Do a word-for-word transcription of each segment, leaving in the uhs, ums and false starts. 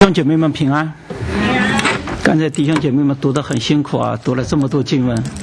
弟兄姐妹们平安。刚才弟兄姐妹们读得很辛苦啊，读了这么多经文。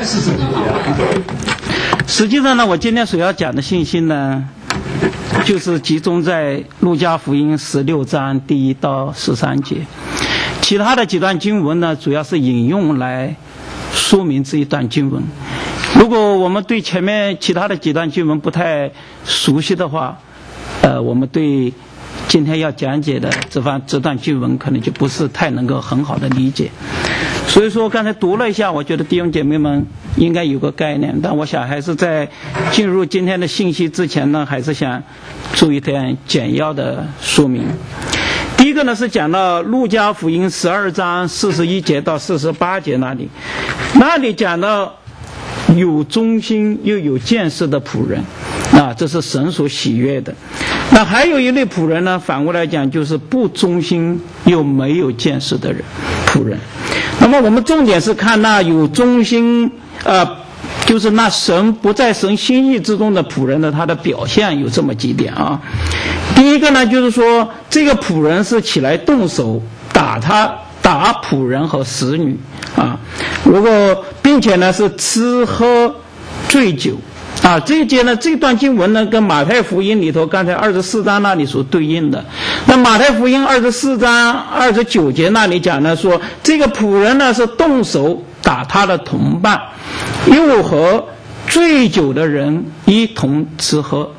实际上呢，我今天所要讲的信息呢，就是集中在路加福音十六章第一到十三节。其他的几段经文呢，主要是引用来说明这一段经文。如果我们对前面其他的几段经文不太熟悉的话，呃，我们对今天要讲解的这番这段经文可能就不是太能够很好的理解。所以说刚才读了一下，我觉得弟兄姐妹们应该有个概念，但我想还是在进入今天的信息之前呢，还是想做一点简要的说明。第一个呢是讲到路加福音十二章四十一节到四十八节那里，那里讲到有忠心又有见识的仆人啊，这是神所喜悦的。那还有一类仆人呢，反过来讲就是不忠心又没有见识的人仆人。那么我们重点是看那有忠心呃，就是那神不在神心意之中的仆人的他的表现有这么几点啊。第一个呢，就是说这个仆人是起来动手打他打仆人和使女啊，如果并且呢是吃喝醉酒啊，这一节呢，这段经文呢，跟马太福音里头刚才二十四章那里所对应的。那马太福音二十四章二十九节那里讲呢，说这个仆人呢是动手打他的同伴，又和醉酒的人一同吃喝。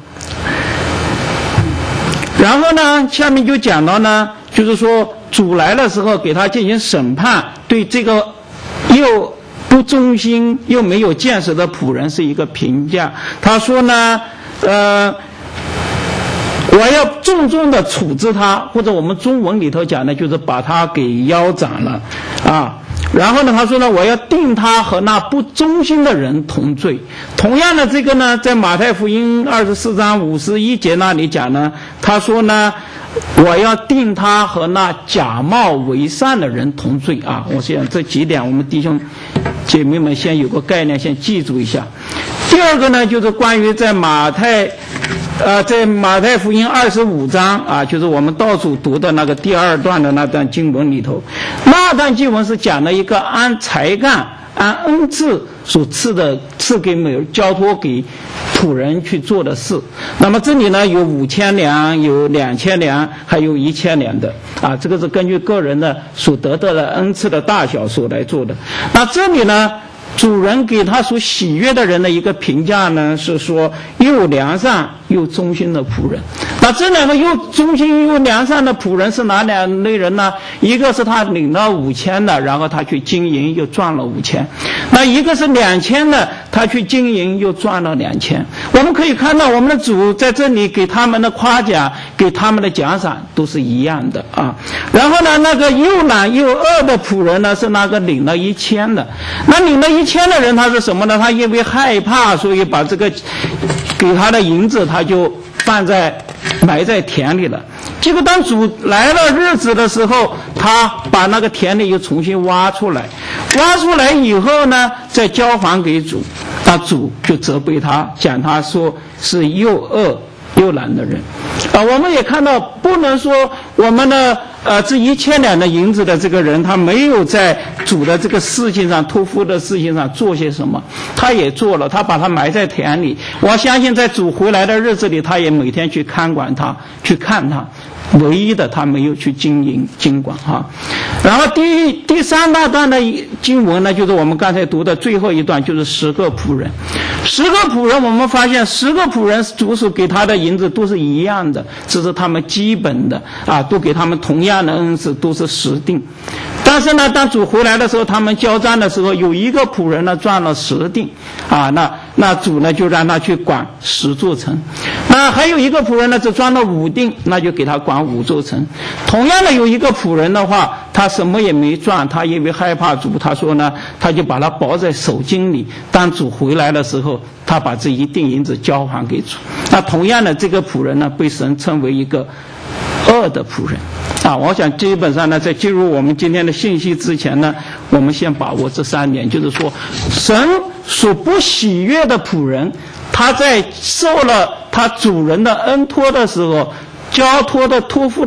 然后呢，下面就讲到呢，就是说主来的时候给他进行审判，对这个又不忠心又没有见识的仆人是一个评价。他说呢，呃，我要重重的处置他，或者我们中文里头讲的就是把他给腰斩了啊。然后呢，他说呢，我要定他和那不忠心的人同罪。同样的这个呢，在马太福音二十四章五十一节那里讲呢，他说呢，我要定他和那假冒为善的人同罪啊！我想这几点我们弟兄姐妹们先有个概念，先记住一下。第二个呢，就是关于在马太，呃，在马太福音二十五章啊，就是我们倒数读的那个第二段的那段经文里头，那段经文是讲了一个按才干、按恩赐所赐的赐给每交托给仆人去做的事。那么这里呢有五千两，有两千两，还有一千两的啊，这个是根据个人的所得到的恩赐的大小所来做的。那这里呢，主人给他所喜悦的人的一个评价呢，是说又良善又忠心的仆人。那这两个又忠心又良善的仆人是哪两类人呢？一个是他领了五千的，然后他去经营又赚了五千；那一个是两千的，他去经营又赚了两千。我们可以看到我们的主在这里给他们的夸奖，给他们的奖赏都是一样的啊。然后呢，那个又懒又恶的仆人呢，是那个领了一千的。那领了一千的人他是什么呢？他因为害怕，所以把这个给他的银子他就放在埋在田里了。结果当主来了日子的时候，他把那个田里又重新挖出来，挖出来以后呢，再交还给主。那主就责备他，讲他说是又恶又懒的人啊。我们也看到，不能说我们的呃这一千两的银子的这个人，他没有在主的这个事情上、托付的事情上做些什么，他也做了，他把他埋在田里。我相信在主回来的日子里，他也每天去看管他，去看他。唯一的他没有去经营经管哈。然后第第三大段的经文呢，就是我们刚才读的最后一段，就是十个仆人。十个仆人，我们发现十个仆人主所给他的银子都是一样的，只是他们基本的啊，都给他们同样的恩赐，都是十锭。但是呢，当主回来的时候，他们交账的时候，有一个仆人呢赚了十锭啊，那那主呢就让他去管十座城。那还有一个仆人呢只赚了五锭，那就给他管五座城。同样的有一个仆人的话，他什么也没赚，他因为害怕主，他说呢，他就把它包在手巾里，当主回来的时候，他把这一锭银子交还给主。那同样的这个仆人呢，被神称为一个恶的仆人啊。我想基本上呢，在进入我们今天的信息之前呢，我们先把握这三点，就是说神所不喜悦的仆人，他在受了他主人的恩托的时候，交托的托付的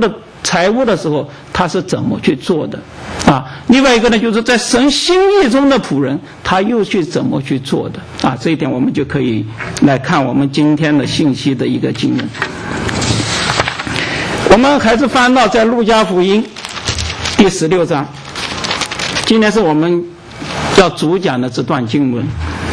财物的时候，他是怎么去做的啊？另外一个呢，就是在神心意中的仆人，他又去怎么去做的啊？这一点我们就可以来看我们今天的信息的一个经文。我们还是翻到在路加福音第十六章，今天是我们要主讲的这段经文。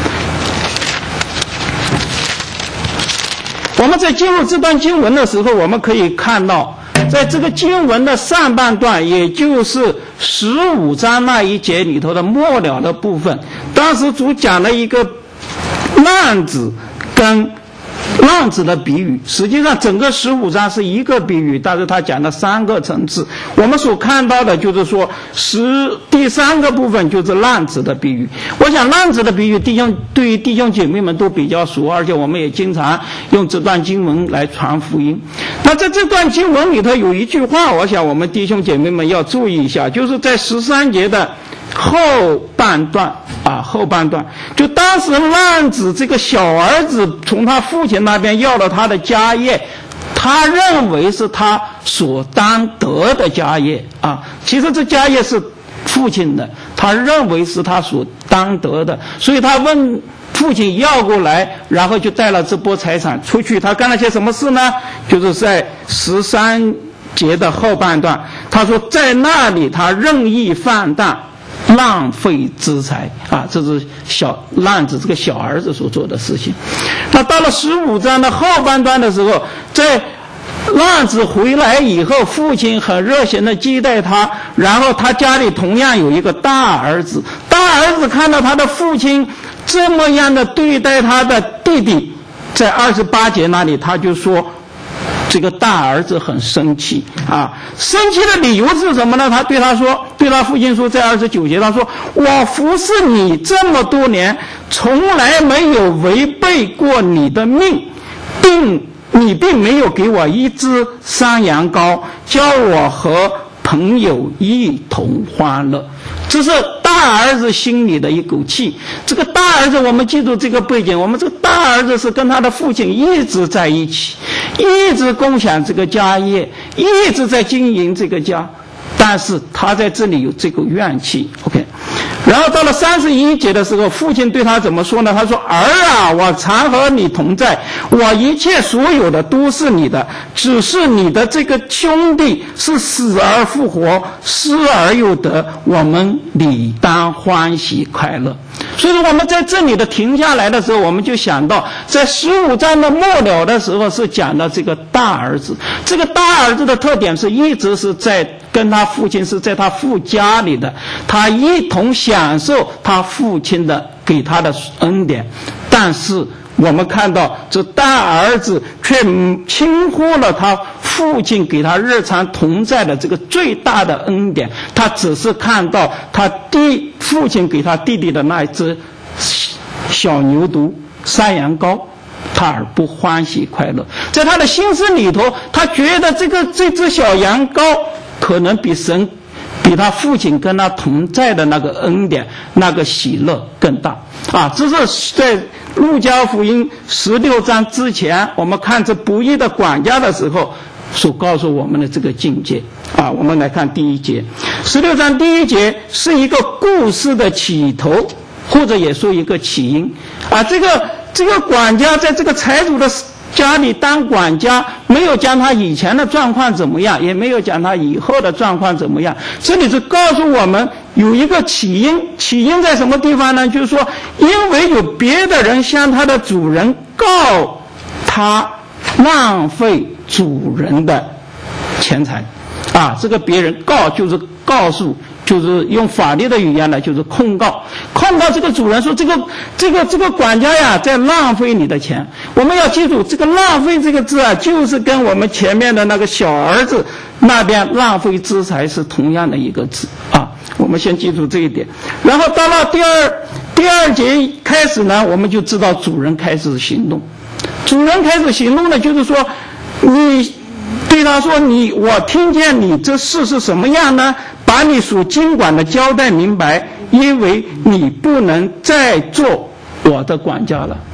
我们在进入这段经文的时候，我们可以看到在这个经文的上半段，也就是十五章那一节里头的末了的部分，当时主讲了一个浪子跟浪子的比喻。实际上整个十五章是一个比喻，但是他讲了三个层次。我们所看到的就是说十第三个部分就是浪子的比喻。我想浪子的比喻弟兄对于弟兄姐妹们都比较熟，而且我们也经常用这段经文来传福音。那在这段经文里头有一句话，我想我们弟兄姐妹们要注意一下，就是在十三节的后半段啊，后半段就当时浪子这个小儿子从他父亲那边要了他的家业，他认为是他所当得的家业啊，其实这家业是父亲的，他认为是他所当得的，所以他问父亲要过来，然后就带了这波财产出去。他干了些什么事呢？就是在十三节的后半段，他说在那里他任意放荡，浪费资财啊，这是小浪子这个小儿子所做的事情。那到了十五章的后半段的时候，在浪子回来以后，父亲很热情的接待他，然后他家里同样有一个大儿子，大儿子看到他的父亲这么样的对待他的弟弟，在二十八节那里他就说这个大儿子很生气啊，生气的理由是什么呢？他对他说，对他父亲说，在二十九节他说，我服侍你这么多年，从来没有违背过你的命，并你并没有给我一只山羊羔，叫我和朋友一同欢乐。这是大儿子心里的一口气。这个大儿子，我们记住这个背景，我们这个大儿子是跟他的父亲一直在一起，一直共享这个家业，一直在经营这个家，但是他在这里有这个怨气。 OK， 然后到了三十一节的时候，父亲对他怎么说呢？他说，儿啊，我常和你同在，我一切所有的都是你的，只是你的这个兄弟是死而复活，失而又得，我们理当欢喜快乐。所以说我们在这里的停下来的时候，我们就想到在十五章的末了的时候是讲到这个大儿子。这个大儿子的特点是一直是在跟他父亲是在他父家里的，他一同享受他父亲的给他的恩典，但是我们看到这大儿子却轻忽了他父亲给他日常同在的这个最大的恩典，他只是看到他弟父亲给他弟弟的那一只小牛犊山羊羔，他而不欢喜快乐。在他的心思里头，他觉得这个这只小羊羔可能比神比他父亲跟他同在的那个恩典那个喜乐更大啊！这是在路加福音十六章之前，我们看这不义的管家的时候所告诉我们的这个境界啊。我们来看第一节，十六章第一节是一个故事的起头，或者也说一个起因啊。这个这个管家在这个财主的家里当管家，没有讲他以前的状况怎么样，也没有讲他以后的状况怎么样。这里是告诉我们有一个起因，起因在什么地方呢？就是说，因为有别的人向他的主人告他浪费主人的钱财啊，这个别人告就是告诉，就是用法律的语言呢，就是控告，控告这个主人说这个这个这个管家呀在浪费你的钱。我们要记住，这个浪费这个字啊，就是跟我们前面的那个小儿子那边浪费资财是同样的一个字啊。我们先记住这一点。然后到了第二第二节开始呢，我们就知道主人开始行动。主人开始行动呢，就是说你对他说，你我听见你这事是什么样呢？把你所经管的交代明白，因为你不能再做我的管家了。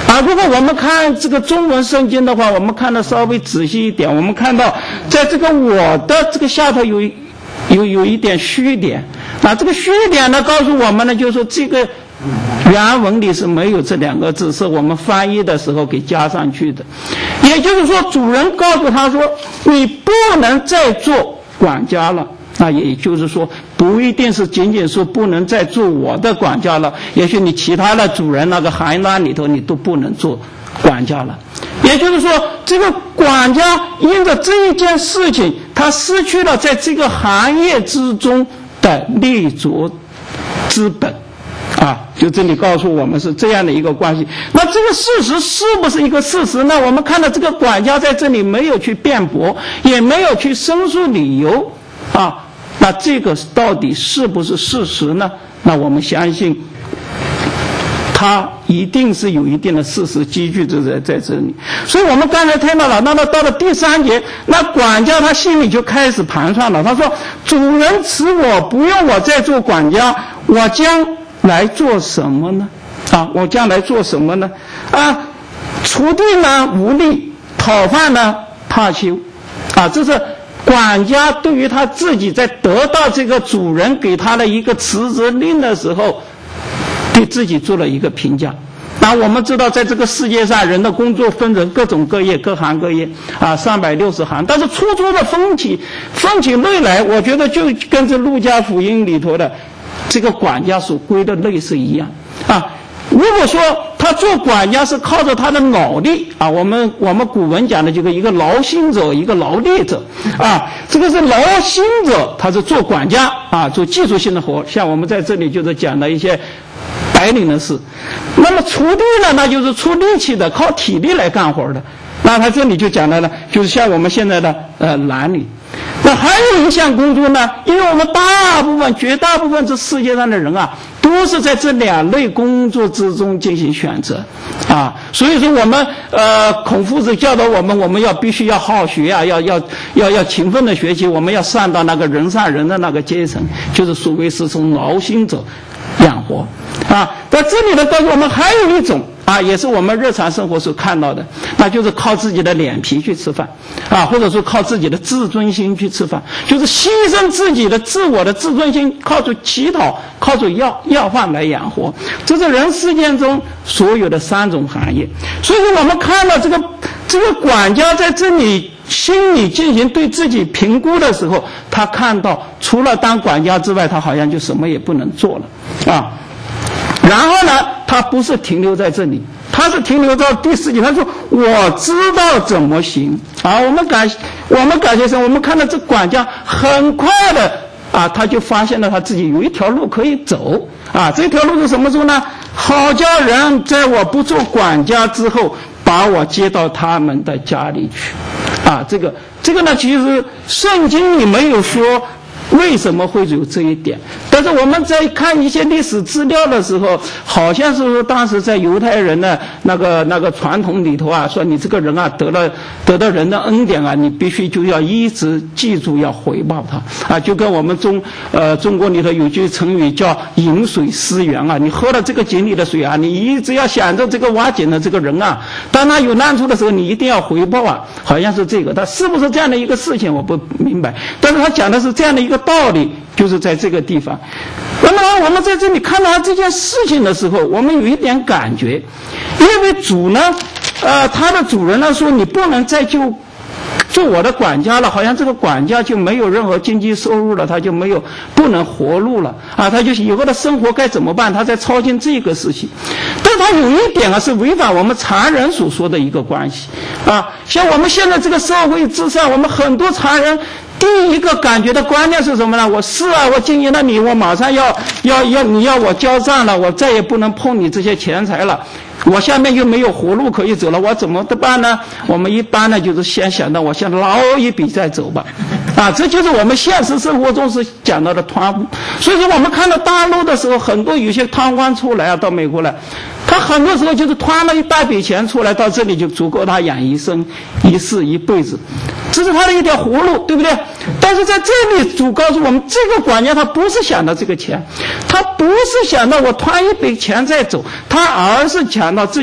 啊，如果我们看这个中文圣经的话，我们看的稍微仔细一点，我们看到在这个我的这个下头有有有一点虚点啊，这个虚点呢告诉我们呢，就是说这个原文里是没有这两个字，是我们翻译的时候给加上去的。也就是说，主人告诉他说，你不能再做管家了。那也就是说，不一定是仅仅说不能再做我的管家了，也许你其他的主人那个行当里头你都不能做管家了。也就是说，这个管家因着这一件事情，他失去了在这个行业之中的立足之本啊，就这里告诉我们是这样的一个关系。那这个事实是不是一个事实呢？我们看到这个管家在这里没有去辩驳，也没有去申诉理由啊，那这个到底是不是事实呢？那我们相信它一定是有一定的事实基据在在这里。所以我们刚才听到了，那么到了第三节，那管家他心里就开始盘算了，他说，主人辞我，不用我再做管家，我将来做什么呢？啊，我将来做什么呢？啊，锄地呢无力，讨饭呢怕羞，啊，这是管家对于他自己在得到这个主人给他的一个辞职令的时候，对自己做了一个评价。那我们知道，在这个世界上，人的工作分成各种各业、各行各业啊，三百六十行。但是初初的分起分起类来，我觉得就跟这路加福音里头的这个管家所归的类是一样啊。如果说他做管家是靠着他的脑力啊，我们我们古文讲的这个一个劳心者，一个劳力者啊，这个是劳心者，他是做管家啊，做技术性的活，像我们在这里就是讲的一些白领的事。那么锄地呢，那就是出力气的，靠体力来干活的。那他这里就讲到了，就是像我们现在的呃蓝领。那还有一项工作呢，因为我们大部分绝大部分这世界上的人啊，都是在这两类工作之中进行选择啊，所以说我们呃孔夫子教导我们，我们要必须要好学啊，要要要要勤奋的学习，我们要上到那个人上人的那个阶层，就是所谓是从劳心者养活啊。在这里呢，告诉我们还有一种啊，也是我们日常生活所看到的，那就是靠自己的脸皮去吃饭啊，或者说靠自己的自尊心去吃饭，就是牺牲自己的自我的自尊心，靠着乞讨，靠着要要饭来养活。这是人世间中所有的三种行业。所以说我们看到这个这个管家在这里心里进行对自己评估的时候，他看到除了当管家之外，他好像就什么也不能做了啊。然后呢，他不是停留在这里，他是停留到第四节，他说我知道怎么行啊。我们感我们感觉上，我们看到这管家很快的啊，他就发现了他自己有一条路可以走啊。这条路是什么路呢？好叫人在我不做管家之后，把我接到他们的家里去啊。这个这个呢，其实圣经里没有说为什么会有这一点，但是我们在看一些历史资料的时候，好像是说当时在犹太人的那个那个传统里头啊，说你这个人啊得了得到人的恩典啊，你必须就要一直记住要回报他啊，就跟我们中呃中国里头有句成语叫饮水思源啊，你喝了这个井里的水啊，你一直要想着这个挖井的这个人啊，当他有难处的时候，你一定要回报啊，好像是这个，他是不是这样的一个事情我不明白，但是他讲的是这样的一个道理，就是在这个地方。那么我们在这里看到这件事情的时候，我们有一点感觉，因为主呢呃他的主人呢说你不能再就做我的管家了，好像这个管家就没有任何经济收入了，他就没有不能活路了啊，他就以后的生活该怎么办，他在操心这个事情。但他有一点啊是违反我们常人所说的一个关系啊，像我们现在这个社会之上，我们很多常人第一个感觉的观念是什么呢？我是啊，我经营了你，我马上要要要你要我交账了，我再也不能碰你这些钱财了，我下面又没有活路可以走了，我怎么办呢？我们一般呢就是先想到我先捞一笔再走吧啊，这就是我们现实生活中是讲到的贪污。所以说我们看到大陆的时候，很多有些贪官出来啊，到美国来，他很多时候就是贪了一大笔钱出来，到这里就足够他养一生一世一辈子，这是他的一条活路，对不对？但是在这里主告诉我们，这个管家他不是想到这个钱，他不是想到我贪一笔钱再走，他而是想到自己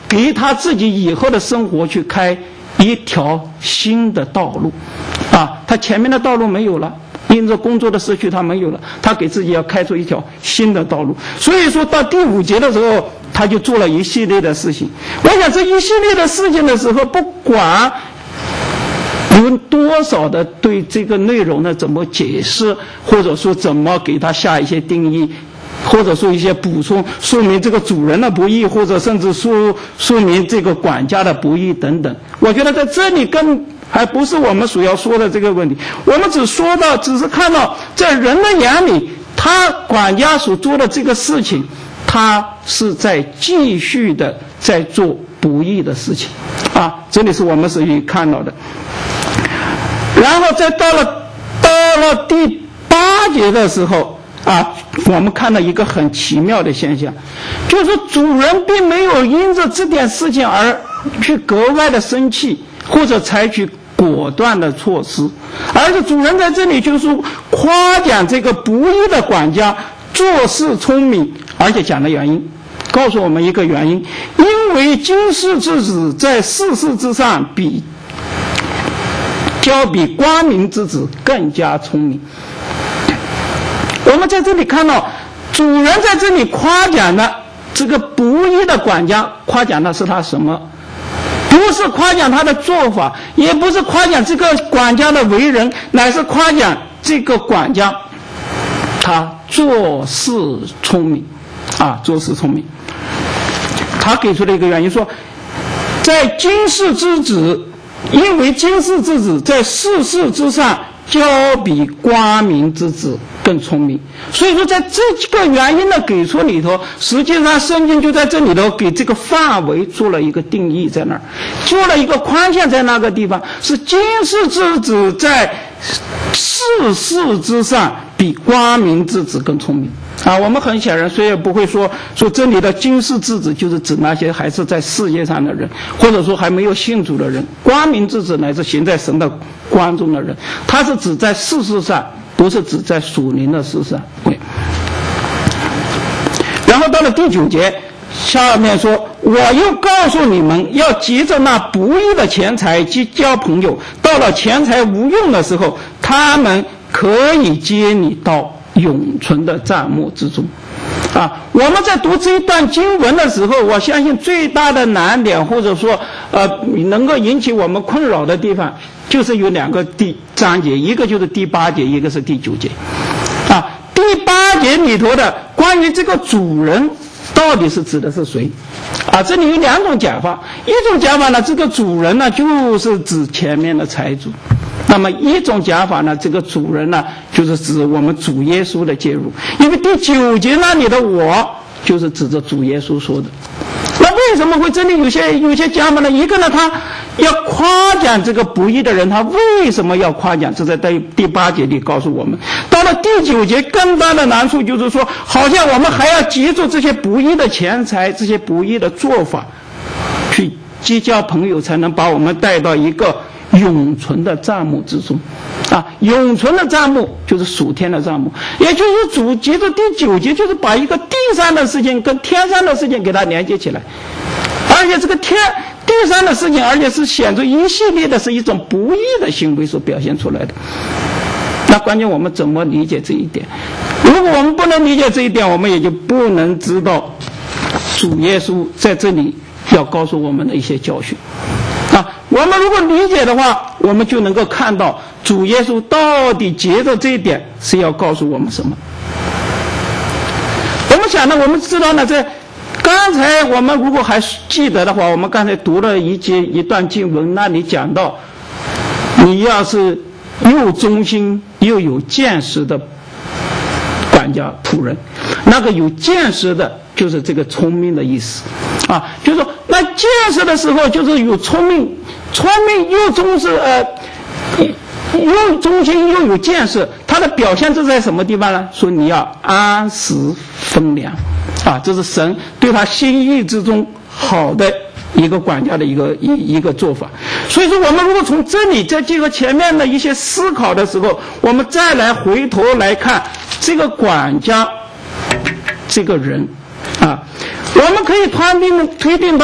给他自己以后的生活去开一条新的道路啊，他前面的道路没有了，因着工作的失去他没有了，他给自己要开出一条新的道路。所以说到第五节的时候，他就做了一系列的事情。我想这一系列的事情的时候，不管有多少的对这个内容呢怎么解释，或者说怎么给他下一些定义，或者说一些补充，说明这个主人的不义，或者甚至说说明这个管家的不义等等。我觉得在这里更还不是我们所要说的这个问题，我们只说到，只是看到在人的眼里，他管家所做的这个事情，他是在继续的在做不义的事情啊，这里是我们是可以看到的。然后再到了到了第八节的时候啊，我们看到一个很奇妙的现象，就是说主人并没有因着这点事情而去格外的生气，或者采取果断的措施，而是主人在这里就是夸奖这个不义的管家做事聪明，而且讲的原因，告诉我们一个原因，因为经世之子在世事之上比较比光明之子更加聪明。我们在这里看到主人在这里夸奖的这个不义的管家，夸奖的是他什么？不是夸奖他的做法，也不是夸奖这个管家的为人，乃是夸奖这个管家他做事聪明啊，做事聪明。他给出了一个原因，说在经世之子，因为经世之子在世事之上较比光明之子更聪明。所以说在这个原因的给出里头，实际上圣经就在这里头给这个范围做了一个定义，在那儿做了一个框架，在那个地方是经世之子在世事之上比光明之子更聪明啊。我们很显然虽然不会说说这里的经世之子就是指那些还是在世界上的人，或者说还没有信主的人，光明之子乃是行在神的光中的人，他是指在世事上，不是指在属灵的事上。然后到了第九节下面说，我又告诉你们要急着那不义的钱财及交朋友，到了钱财无用的时候，他们可以接你到永存的帐幕之中啊。我们在读这一段经文的时候，我相信最大的难点，或者说呃能够引起我们困扰的地方，就是有两个第章节，一个就是第八节，一个是第九节啊。第八节里头的关于这个主人到底是指的是谁啊？这里有两种讲法，一种讲法呢，这个主人呢就是指前面的财主，那么一种讲法呢，这个主人呢就是指我们主耶稣的介入，因为第九节那里的我就是指着主耶稣说的。那为什么会这里有些有些讲法呢？一个呢，他要夸奖这个不义的人，他为什么要夸奖？这在第第八节里告诉我们。到了第九节，更大的难处就是说，好像我们还要记住这些不义的钱财，这些不义的做法，去结交朋友，才能把我们带到一个永存的帐幕之中啊。永存的帐幕就是属天的帐幕，也就是主接着第九节就是把一个地上的事情跟天上的事情给它连接起来，而且这个天地上的事情，而且是显出一系列的是一种不义的行为所表现出来的。那关键我们怎么理解这一点？如果我们不能理解这一点，我们也就不能知道主耶稣在这里要告诉我们的一些教训啊。我们如果理解的话，我们就能够看到主耶稣到底接着这一点是要告诉我们什么。我们想呢，我们知道呢，在刚才我们如果还记得的话，我们刚才读了一节一段经文，那里讲到你要是又忠心又有见识的管家仆人，那个有见识的就是这个聪明的意思啊，就是说那见识的时候就是有聪明，聪明又忠实呃又忠心又有见识，它的表现是在什么地方呢？说你要按时分粮啊，这是神对他心意之中好的一个管家的一个一一个做法。所以说我们如果从这里在这个前面的一些思考的时候，我们再来回头来看这个管家这个人啊，我们可以推定推定到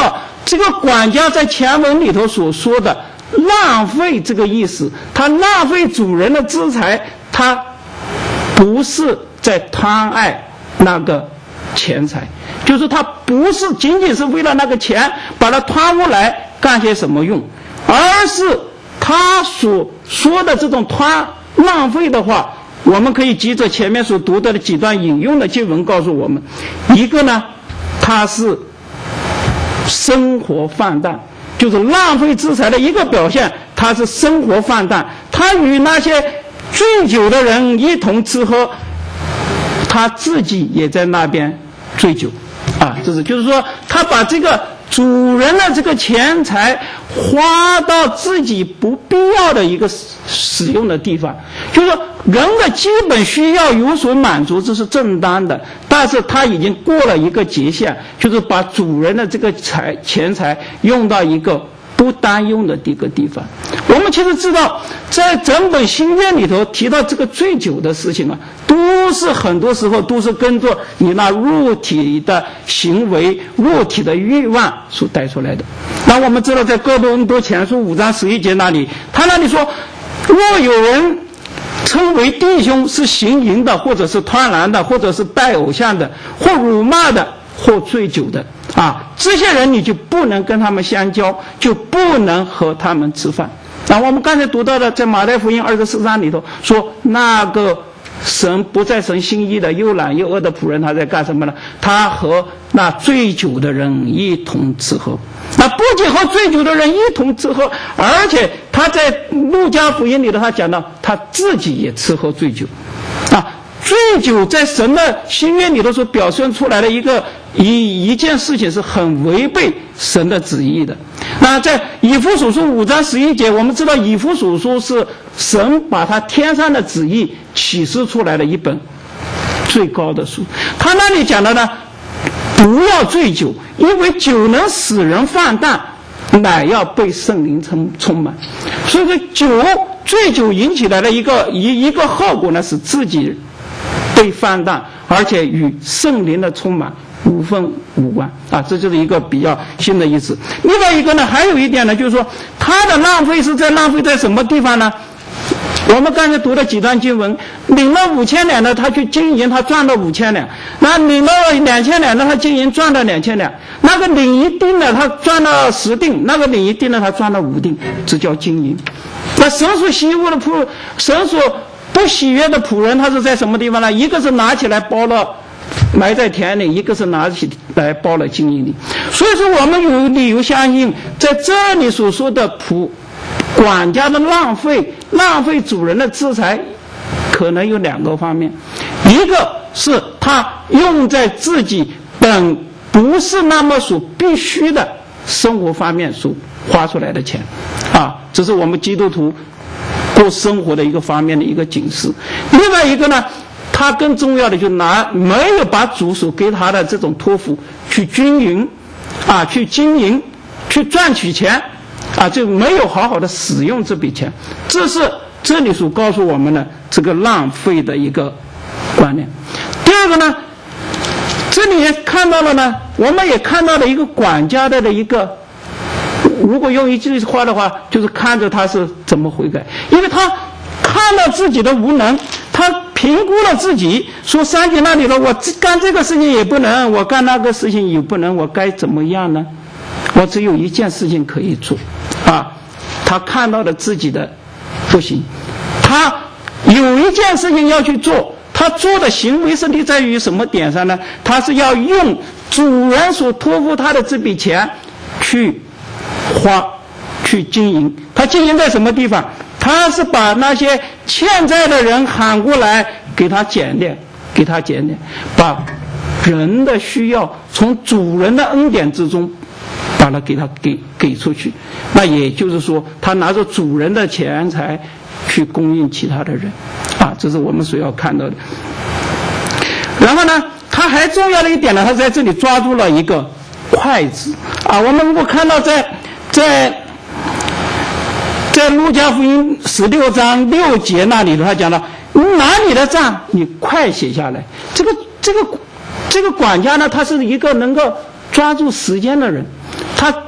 这个管家在前文里头所说的浪费这个意思，他浪费主人的资财，他不是在贪爱那个钱财，就是他不是仅仅是为了那个钱把它贪污来干些什么用，而是他所说的这种贪浪费的话，我们可以记着前面所读的几段引用的经文告诉我们，一个呢，他是生活放荡，就是浪费资财的一个表现，他是生活放荡，他与那些醉酒的人一同吃喝，他自己也在那边醉酒啊，这是就是说他把这个主人的这个钱财花到自己不必要的一个使用的地方，就是说人的基本需要有所满足，这是正当的，但是他已经过了一个界限，就是把主人的这个财钱财用到一个不当用的一个地方。我们其实知道，在整本新约里头提到这个醉酒的事情啊，都是很多时候都是跟着你那肉体的行为、肉体的欲望所带出来的。那我们知道，在哥林多前书五章十一节那里，他那里说，若有人称为弟兄是行淫的，或者是贪婪的，或者是拜偶像的，或辱骂的，或醉酒的啊，这些人你就不能跟他们相交，就不能和他们吃饭。那我们刚才读到的，在马太福音二十四章里头说，那个神不在神心意的又懒又饿的仆人，他在干什么呢？他和那醉酒的人一同吃喝。那不仅和醉酒的人一同吃喝，而且他在路加福音里头他讲到他自己也吃喝醉酒啊。醉酒在神的心愿里头所表现出来的一个一一件事情是很违背神的旨意的。那在以弗所书五章十一节，我们知道以弗所书是神把他天上的旨意启示出来的一本最高的书。他那里讲的呢，不要醉酒，因为酒能使人放荡，乃要被圣灵充充满。所以说酒醉酒引起来的一个一一个后果呢，是自己被放荡，而且与圣灵的充满无分无关啊，这就是一个比较新的意思。另外一个呢，还有一点呢，就是说他的浪费是在浪费在什么地方呢？我们刚才读了几段经文，领了五千两的他去经营，他赚了五千两；那领了两千两的他经营赚了两千两；那个领一锭的他赚了十锭，那个领一锭的他赚了五锭，这叫经营。那神所喜恶的仆，神所不喜悦的仆人，他是在什么地方呢？一个是拿起来包了埋在田里，一个是拿起来包了经营里。所以说我们有理由相信，在这里所说的仆管家的浪费浪费主人的资财，可能有两个方面，一个是他用在自己本不是那么所必须的生活方面所花出来的钱啊，这是我们基督徒过生活的一个方面的一个警示。另外一个呢，他更重要的就拿没有把主所给他的这种托付去经营啊，去经营去赚取钱啊，就没有好好的使用这笔钱，这是这里所告诉我们的这个浪费的一个观念。第二个呢，这里也看到了呢，我们也看到了一个管家的的一个，如果用一句话的话，就是看着他是怎么悔改，因为他看到自己的无能，他评估了自己，说三姐那里头我干这个事情也不能，我干那个事情也不能，我该怎么样呢？我只有一件事情可以做啊！他看到了自己的不行，他有一件事情要去做，他做的行为是立在于什么点上呢？他是要用主人所托付他的这笔钱去花去经营。他经营在什么地方？他是把那些欠债的人喊过来给他减点，给他减点，把人的需要从主人的恩典之中把它给他给给出去。那也就是说，他拿着主人的钱财去供应其他的人啊，这是我们所要看到的。然后呢，他还重要的一点呢，他在这里抓住了一个筷子啊。我们如果看到在在在路加福音十六章六节那里头，他讲了，你拿你的账你快写下来。这个这个这个管家呢，他是一个能够抓住时间的人，他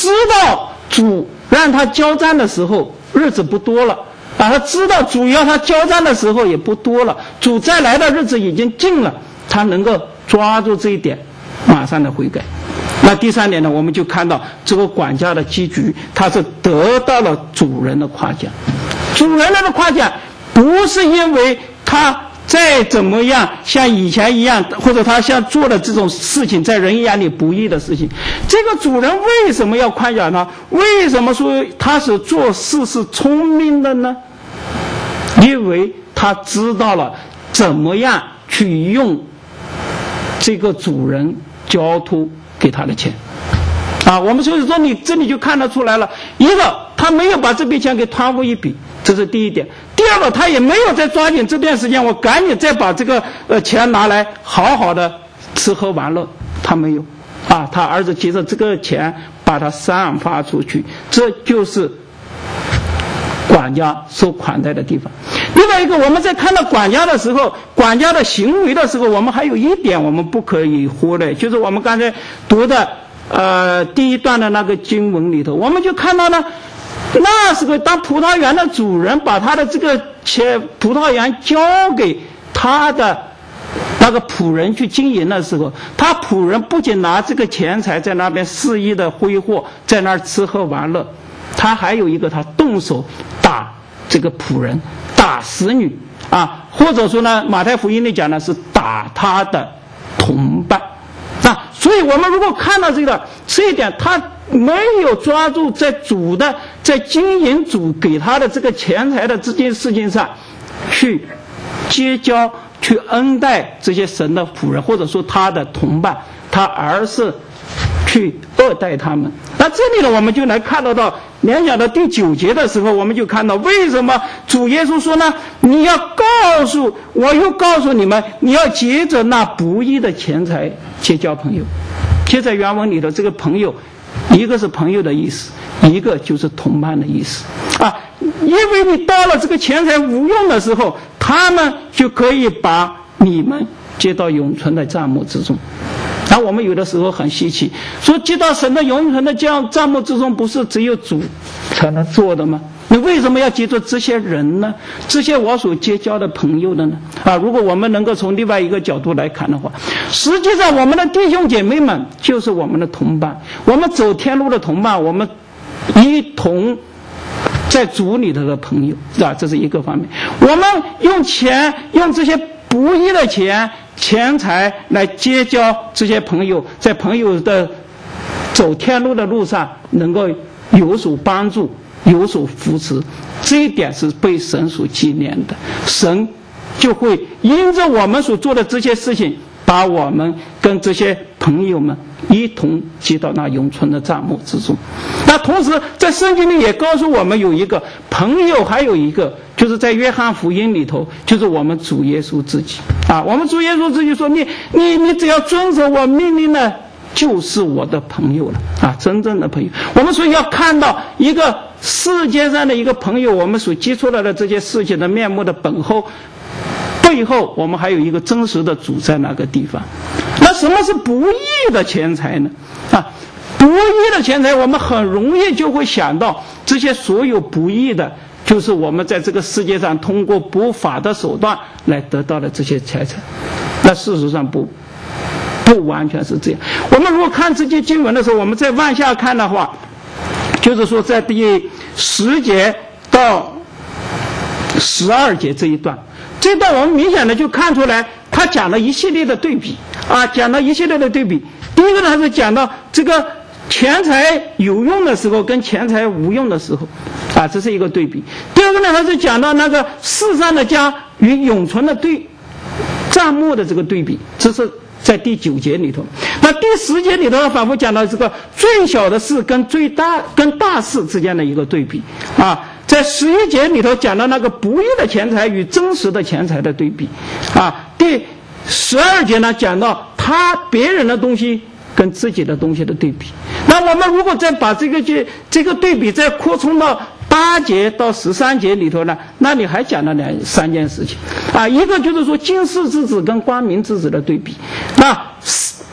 知道主让他交战的时候日子不多了啊，他知道主要他交战的时候也不多了，主再来的日子已经近了，他能够抓住这一点，马上的悔改。那第三点呢，我们就看到这个管家的结局，他是得到了主人的夸奖。主人的夸奖不是因为他再怎么样像以前一样，或者他像做的这种事情在人眼里不义的事情，这个主人为什么要夸奖他？为什么说他是做事是聪明的呢？因为他知道了怎么样去用这个主人交托给他的钱啊。我们所以说你这里就看得出来了，一个他没有把这笔钱给贪污一笔，这是第一点。第二个，他也没有再抓紧这段时间我赶紧再把这个呃钱拿来好好的吃喝玩乐，他没有啊。他儿子接着这个钱把它散发出去，这就是管家受款待的地方。另外一个，我们在看到管家的时候，管家的行为的时候，我们还有一点我们不可以忽略，就是我们刚才读的呃第一段的那个经文里头，我们就看到呢，那时候当葡萄园的主人把他的这个钱葡萄园交给他的那个仆人去经营的时候，他仆人不仅拿这个钱财在那边肆意的挥霍，在那儿吃喝玩乐，他还有一个他动手打这个仆人，打使女啊，或者说呢，马太福音里讲的是打他的同伴啊。所以我们如果看到这个这一点，他没有抓住在主的在经营主给他的这个钱财的这件事情上去结交去恩待这些神的仆人，或者说他的同伴，他而是去恶待他们。那这里呢，我们就来看得到联想到第九节的时候，我们就看到为什么主耶稣说呢，你要告诉我又告诉你们，你要接着那不义的钱财结交朋友。接在原文里头，这个朋友一个是朋友的意思，一个就是同伴的意思啊。因为你到了这个钱财无用的时候，他们就可以把你们接到永存的帐幕之中。然后我们有的时候很稀奇，说接到神的永存的帐帐幕之中，不是只有主才能做的吗？你为什么要接触这些人呢？这些我所结交的朋友的呢？啊，如果我们能够从另外一个角度来看的话，实际上我们的弟兄姐妹们就是我们的同伴，我们走天路的同伴，我们一同在主里头的朋友，是吧？这是一个方面。我们用钱，用这些不义的钱钱财来结交这些朋友，在朋友的走天路的路上能够有所帮助，有所扶持，这一点是被神所纪念的。神就会因着我们所做的这些事情，把我们跟这些朋友们一同接到那永存的帐幕之中。那同时在圣经里也告诉我们有一个朋友，还有一个就是在约翰福音里头，就是我们主耶稣自己啊。我们主耶稣自己说，你你你只要遵守我命令呢，就是我的朋友了啊，真正的朋友。我们所以要看到一个世界上的一个朋友，我们所接触到的这些事情的面目的本后背后，我们还有一个真实的主在那个地方。那什么是不义的钱财呢？啊，不义的钱财，我们很容易就会想到这些所有不义的，就是我们在这个世界上通过不法的手段来得到的这些财产。那事实上不不完全是这样。我们如果看这些经文的时候，我们再往下看的话，就是说在第十节到十二节这一段，这段我们明显的就看出来，他讲了一系列的对比啊，讲了一系列的对比。第一个呢是讲到这个钱财有用的时候跟钱财无用的时候啊，这是一个对比。第二个呢，他是讲到那个世上的家与永存的对帐幕的这个对比，这是在第九节里头。那第十节里头反复讲到这个最小的事跟最大跟大事之间的一个对比啊。在十一节里头讲到那个不义的钱财与真实的钱财的对比啊。第十二节呢讲到他别人的东西跟自己的东西的对比。那我们如果再把这个这这个对比再扩充到八节到十三节里头呢，那你还讲了两三件事情啊。一个就是说今世之子跟光明之子的对比。那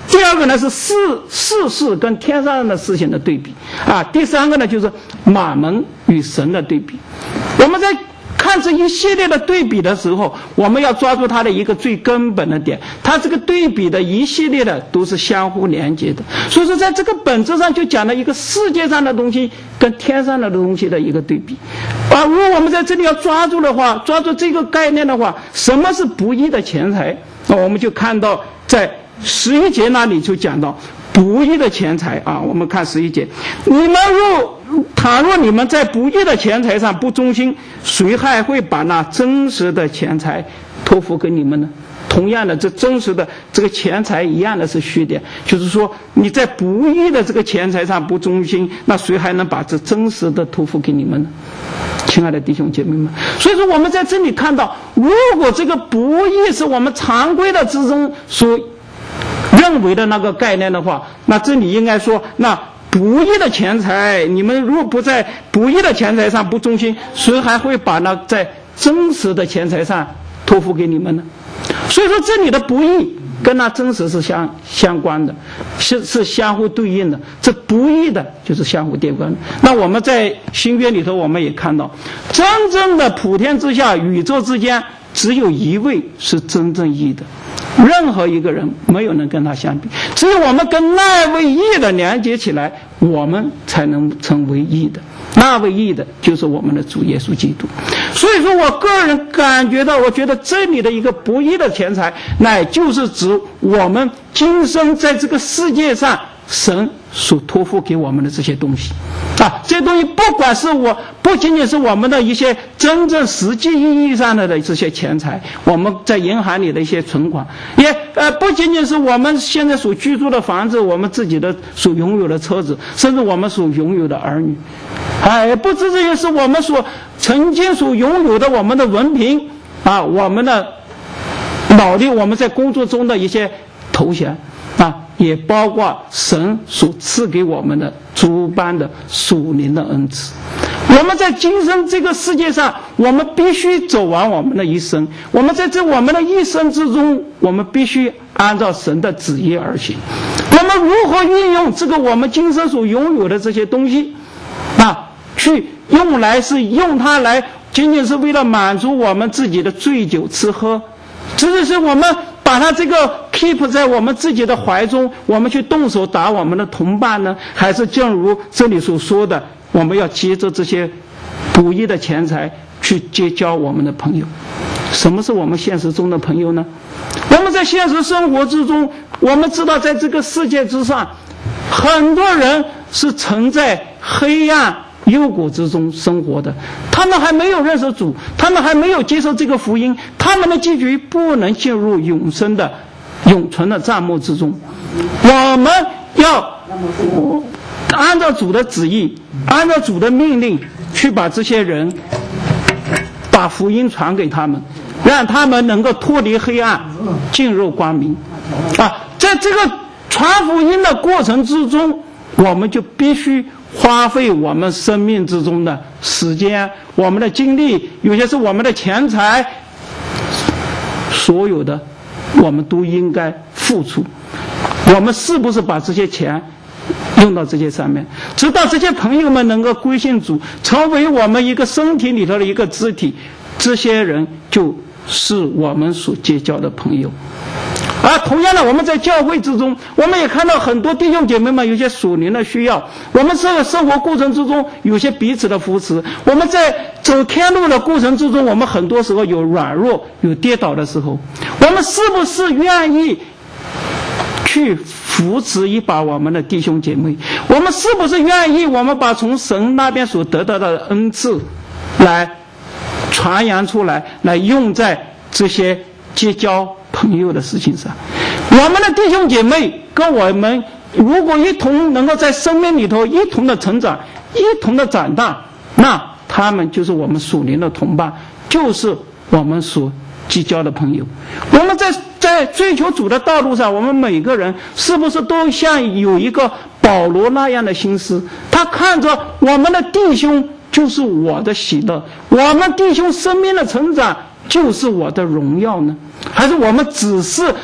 第二个呢是世世事跟天上的事情的对比啊。第三个呢就是马门与神的对比。我们在看这一系列的对比的时候，我们要抓住它的一个最根本的点，它这个对比的一系列的都是相互连接的。所以说在这个本质上就讲了一个世界上的东西跟天上的东西的一个对比啊。如果我们在这里要抓住的话，抓住这个概念的话，什么是不义的钱财，那我们就看到在十一节那里就讲到不义的钱财啊。我们看十一节，你们若倘若你们在不义的钱财上不忠心，谁还会把那真实的钱财托付给你们呢？同样的，这真实的这个钱财一样的是虚的，就是说你在不义的这个钱财上不忠心，那谁还能把这真实的托付给你们呢？亲爱的弟兄姐妹们，所以说我们在这里看到，如果这个不义是我们常规的之中所认为的那个概念的话，那这里应该说，那不义的钱财，你们如果不在不义的钱财上不忠心，谁还会把那在真实的钱财上托付给你们呢？所以说这里的不义跟那真实是相相关的，是是相互对应的，这不义的就是相互对应的。那我们在新约里头我们也看到，真正的普天之下宇宙之间只有一位是真正义的，任何一个人没有能跟他相比，只有我们跟那位义的连接起来，我们才能成为义的。那位义的就是我们的主耶稣基督。所以说我个人感觉到，我觉得这里的一个不义的钱财，乃就是指我们今生在这个世界上神所托付给我们的这些东西啊，这些东西不管是我不仅仅是我们的一些真正实际意义上的的这些钱财，我们在银行里的一些存款，也呃不仅仅是我们现在所居住的房子，我们自己的所拥有的车子，甚至我们所拥有的儿女，哎，不只这些是我们所曾经所拥有的我们的文凭啊，我们的脑力，我们在工作中的一些头衔啊，也包括神所赐给我们的诸般的属灵的恩赐。我们在今生这个世界上，我们必须走完我们的一生，我们在这我们的一生之中，我们必须按照神的旨意而行。我们如何运用这个我们今生所拥有的这些东西啊，去用来是用它来仅仅是为了满足我们自己的醉酒吃喝，只是我们把它这个 keep 在我们自己的怀中，我们去动手打我们的同伴呢？还是正如这里所说的，我们要接着这些不义的钱财去结交我们的朋友？什么是我们现实中的朋友呢？我们在现实生活之中，我们知道在这个世界之上，很多人是沉在黑暗幽谷之中生活的，他们还没有认识主，他们还没有接受这个福音，他们的结局不能进入永生的永存的帐幕之中。我们要按照主的旨意，按照主的命令去把这些人把福音传给他们，让他们能够脱离黑暗进入光明啊！在这个传福音的过程之中，我们就必须花费我们生命之中的时间，我们的精力，有些是我们的钱财，所有的我们都应该付出。我们是不是把这些钱用到这些上面，直到这些朋友们能够归信主，成为我们一个身体里头的一个肢体，这些人就是我们所结交的朋友。而同样的，我们在教会之中，我们也看到很多弟兄姐妹们有些属灵的需要，我们这个生活过程之中有些彼此的扶持，我们在走天路的过程之中，我们很多时候有软弱有跌倒的时候，我们是不是愿意去扶持一把我们的弟兄姐妹？我们是不是愿意我们把从神那边所得到的恩赐来传扬出来，来用在这些结交朋友的事情上？我们的弟兄姐妹跟我们如果一同能够在生命里头一同的成长，一同的长大，那他们就是我们属灵的同伴，就是我们所结交的朋友。我们在在追求主的道路上，我们每个人是不是都像有一个保罗那样的心思？他看着我们的弟兄就是我的喜乐，我们弟兄生命的成长就是我的荣耀呢？还是我们只是把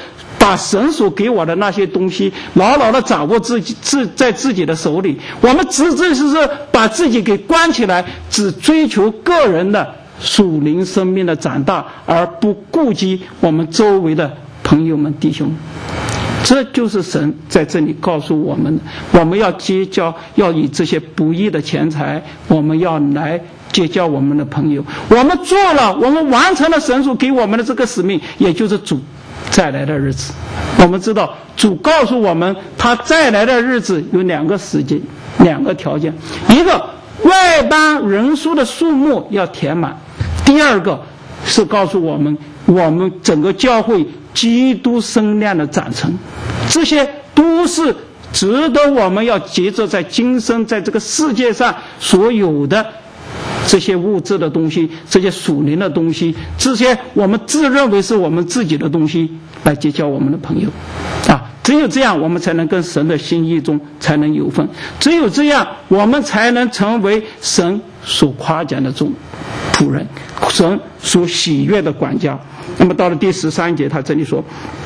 把神所给我的那些东西牢牢的掌握自己自在自己的手里，我们只只是是把自己给关起来，只追求个人的属灵生命的长大，而不顾及我们周围的朋友们弟兄。这就是神在这里告诉我们的，我们要结交，要以这些不义的钱财，我们要来结交我们的朋友。我们做了，我们完成了神所给我们的这个使命，也就是主再来的日子。我们知道主告诉我们他再来的日子有两个时间，两个条件，一个外邦人数的数目要填满，第二个是告诉我们我们整个教会基督声量的长成。这些都是值得我们要接着在今生在这个世界上所有的这些物质的东西，这些属灵的东西，这些我们自认为是我们自己的东西来结交我们的朋友啊！只有这样我们才能跟神的心意中才能有份，只有这样我们才能成为神所夸奖的众仆人，神所喜悦的管家。那么到了第十三节，他这里说，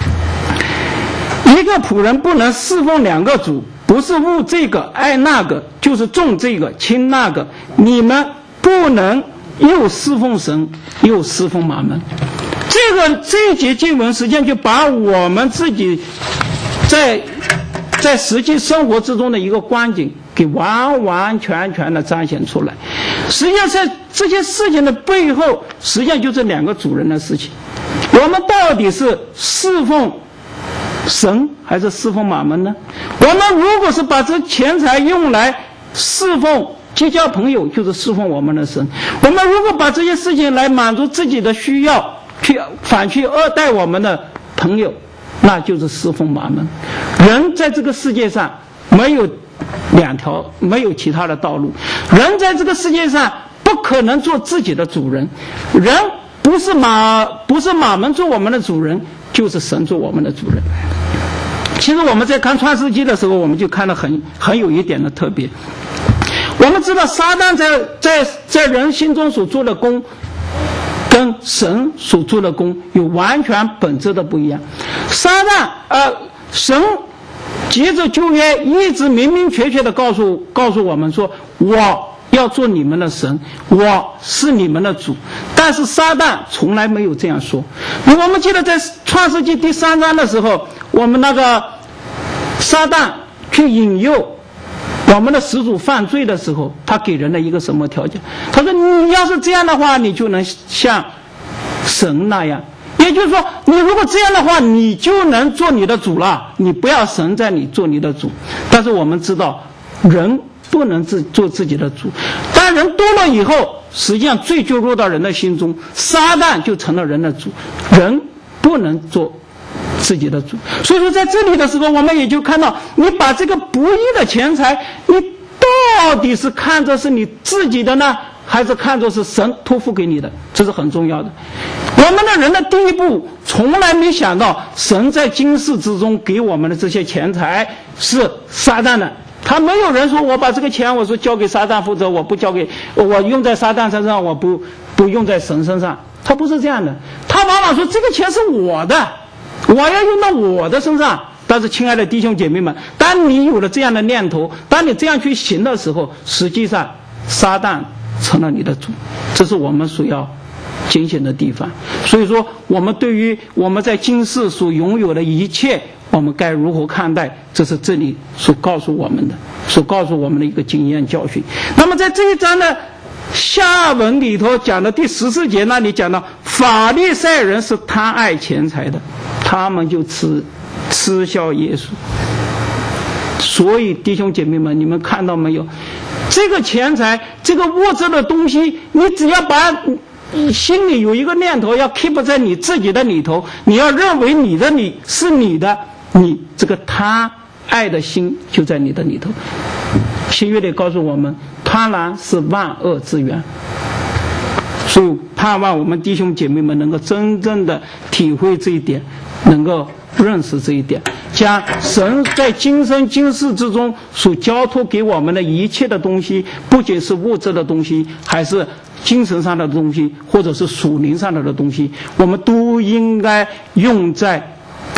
一个仆人不能侍奉两个主，不是务这个爱那个，就是重这个轻那个。你们不能又侍奉神又侍奉马门。这个这一节经文实际上就把我们自己在在实际生活之中的一个光景给完完全全的彰显出来。实际上在这些事情的背后，实际上就是两个主人的事情。我们到底是侍奉神还是侍奉马门呢？我们如果是把这钱财用来侍奉结交朋友，就是侍奉我们的神。我们如果把这些事情来满足自己的需要，去反去恶待我们的朋友，那就是侍奉马门。人在这个世界上没有两条，没有其他的道路。人在这个世界上不可能做自己的主人，人不是马不是马门做我们的主人，就是神做我们的主人。其实我们在看创世纪的时候，我们就看到很很有一点的特别。我们知道撒旦在在在人心中所做的功跟神所做的功有完全本质的不一样。撒旦呃神接着旧约一直明明确确的告诉告诉我们说，我要做你们的神，我是你们的主。但是撒旦从来没有这样说。我们记得在创世纪第三章的时候，我们那个撒旦去引诱我们的始祖犯罪的时候，他给人的一个什么条件？他说你要是这样的话，你就能像神那样。也就是说，你如果这样的话，你就能做你的主了，你不要神在你做你的主。但是我们知道人不能自做自己的主，当人多了以后，实际上罪就落到人的心中，撒旦就成了人的主，人不能做自己的主。所以说在这里的时候，我们也就看到，你把这个不义的钱财，你到底是看着是你自己的呢，还是看作是神托付给你的？这是很重要的。我们的人的第一步从来没想到神在今世之中给我们的这些钱财是撒旦的。他没有人说我把这个钱我说交给撒旦负责，我不交给我用在撒旦身上，我不不用在神身上。他不是这样的，他往往说这个钱是我的，我要用到我的身上。但是亲爱的弟兄姐妹们，当你有了这样的念头，当你这样去行的时候，实际上撒旦成了你的主。这是我们所要警醒的地方。所以说我们对于我们在今世所拥有的一切，我们该如何看待，这是这里所告诉我们的所告诉我们的一个经验教训。那么在这一章的下文里头讲的第十四节那里讲到，法利赛人是贪爱钱财的，他们就吃嗤笑耶稣。所以弟兄姐妹们，你们看到没有，这个钱财这个物质的东西，你只要把你心里有一个念头要 keep 在你自己的里头，你要认为你的你是你的，你这个贪爱的心就在你的里头。新约里告诉我们，贪婪是万恶之源。所以盼望我们弟兄姐妹们能够真正的体会这一点，能够认识这一点，将神在今生今世之中所交托给我们的一切的东西，不仅是物质的东西，还是精神上的东西，或者是属灵上的的东西，我们都应该用在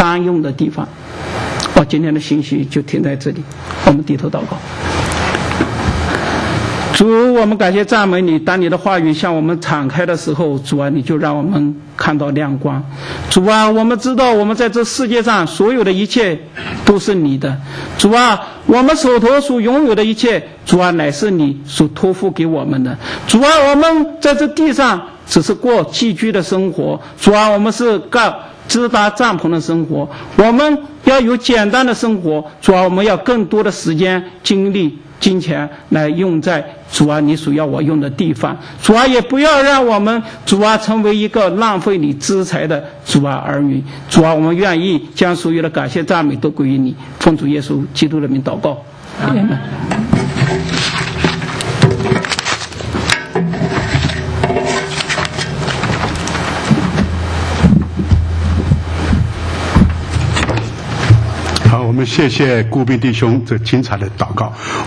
当用的地方。哦，今天的信息就停在这里，我们低头祷告。主，我们感谢赞美你，当你的话语向我们敞开的时候，主啊，你就让我们看到亮光。主啊，我们知道我们在这世界上所有的一切都是你的。主啊，我们手头所拥有的一切，主啊，乃是你所托付给我们的。主啊，我们在这地上只是过寄居的生活。主啊，我们是干支搭帐篷的生活，我们要有简单的生活。主啊，我们要更多的时间精力金钱来用在主啊你所要我用的地方。主啊，也不要让我们主啊成为一个浪费你资财的主啊儿女。主啊，我们愿意将所有的感谢赞美都归于你，奉主耶稣基督的名祷告，阿们。 好，我们谢谢顾斌弟兄这精彩的祷告。